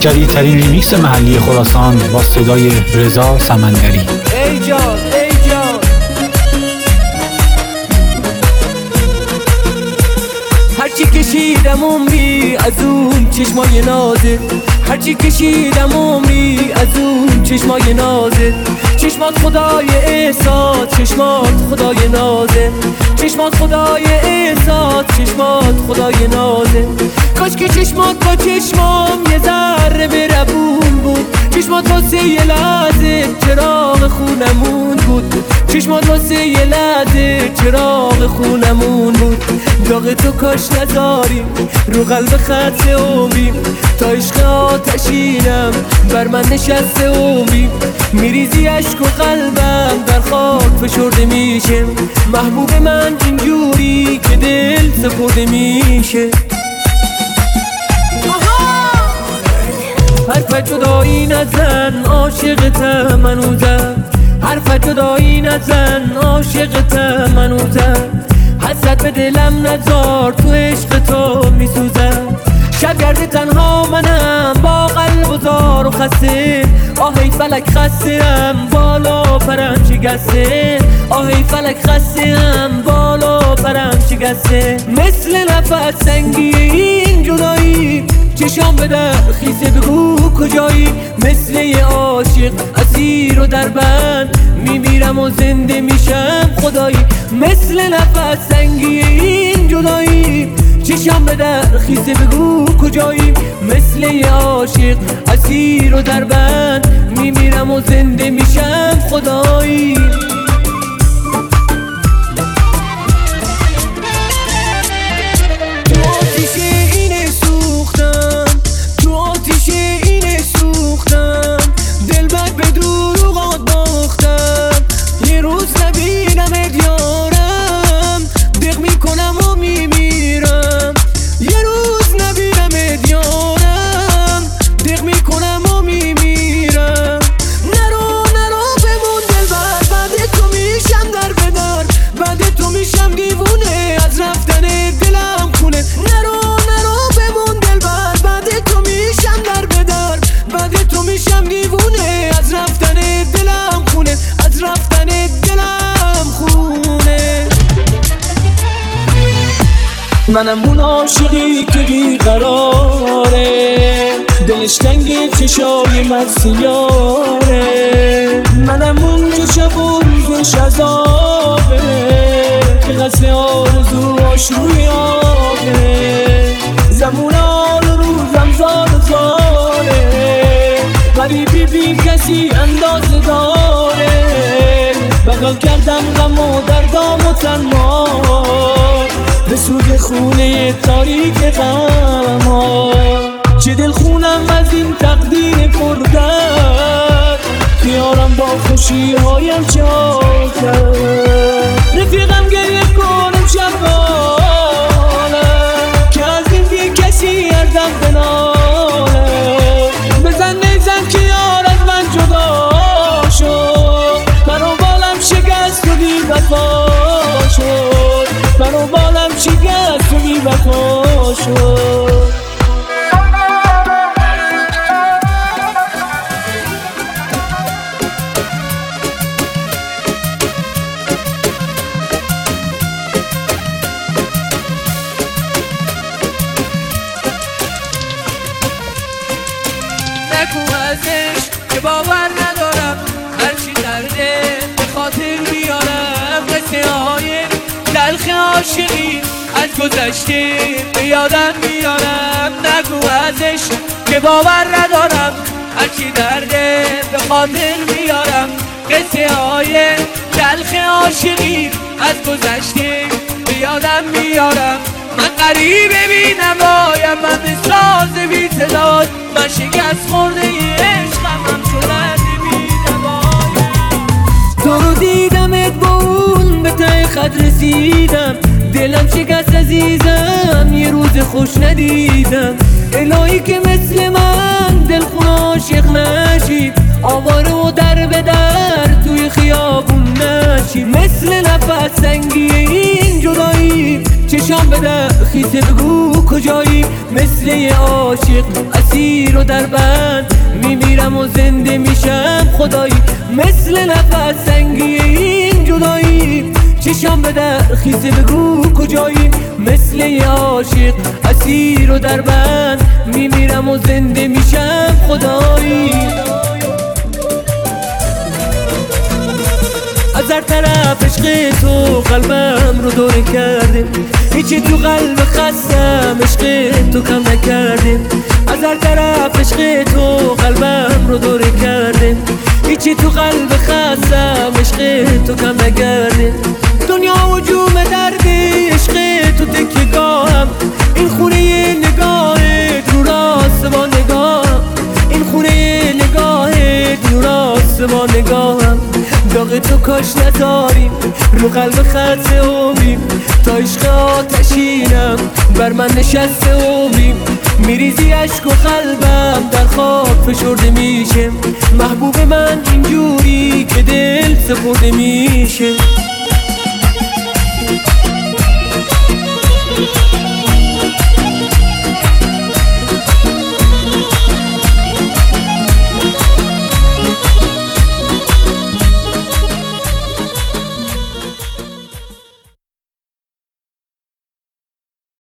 جدیدترین ریمیکس محلی خراسان با صدای رضا سمندری. ای جان ای جان، هرچی کشیدم عمری از اون چشمای نازت، هرچی کشیدم عمری از اون چشمای نازت، چشمات خدای احساس، چشمات خدای نازت، چشمات خدای احساس، چشمات خدای نازت. کاش که چشمات با چشمام یه ذره بربون بود، چشمات واسه یه لحظه چراغ خونمون بود، چشمات واسه یه لحظه چراغ خونمون بود. داغ تو کاش نذاری رو قلب خط عمری، تا عشق آتشینم بر من نشسته عمری، میریزی عشق و قلبم در خاک فشرده میشه، محبوب من اینجوری که دل سپرده میشه. حرف جدایی نزن عاشقتم هنوزم، حرف جدایی نزن عاشقتم هنوزم، حسرت به دلم نذار تو عشق تو میسوزم، شبگرد تنها منم با قلب و زار و خسته، آهی فلک خستم بالا پرم شکسته، آهی فلک خستم بالا پرم شکسته. مثل نفس سنگی این جدایی چشام به در خیسه، بگو کجایی، مثل یه عاشق اسیر و در بند میمیرم و زنده میشم خدایی، مثل نفس سنگی این جدایی چشام به در خیسه، بگو کجایی، مثل یه عاشق اسیر و در بند میمیرم و زنده میشم خدایی. منم اون عاشقی که بیقراره، دلش تنگ چشای مرسیاره، منم اون که شب و روزش عذابه، که قصد آرزوهاش روی آبه، زمون آل روزم زار زاره، غریبی بی کسی اندازه داره، بغل کردم غم و دردام و تنها به سوی خونه تاریک غما، چه دل خونم از این تقدیر پردرد، بیارم با خوشی هایم چا کرد، رفیقم گریه کنم شبانم که از این بی کسی ارزم بنالم، بزن نیزن که یار از من جدا شد، منو بالم شکست و بی وفا شد، منو بالم شکست و بی وفا شد. نگو ازش که باور ندارم، هرچی درده به خاطر میارم، قصه های تلخ عاشقی از گذشته به یادم میارم. نگو ازش که باور ندارم، هرچی درده به خاطر میارم، قصه های تلخ عاشقی از گذشته به یادم میارم. من غریبه بی نمایم، من به ساز بی تعداد، من شکست خورده عشقم، هم شدن بی نمایم. تو رو دیدمت با اون به ته خط رسیدم، دلم شکست عزیزم، یه روز خوش ندیدم، الهی که مثل من دلخون عاشق نشی، آواره و در به در توی خیابون نشی، مثل نفس سنگی این جدایی چشام بده خیسه بگو کجایی مثل یه عاشق اسیر و در بند میمیرم و زنده میشم خدایی مثل نفس سنگی این جدایی چشام بده خیسه بگو کجایی مثل یه عاشق اسیر و در بند میمیرم و زنده میشم خدایی از هر طرف عشق تو قلبم رو دوره کرده هیچی تو قلب خستم عشق تو کم نکرده از هر طرف عشق تو قلبم رو دوره کرده هیچی تو قلب خستم عشق تو کم نکرده دنیا وجوم درد عشق تو تکیه‌گاهم این خونه نگاهت رو راست با نگاهم این خونه نگاهت رو راست با نگاهم داغ تو کاش نداریم رو قلب خط عمریم تا عشق آتشینم بر من نشسته عمریم میریزی عشق و قلبم در خواب فشرده میشه محبوب من اینجوری که دل سپرده میشه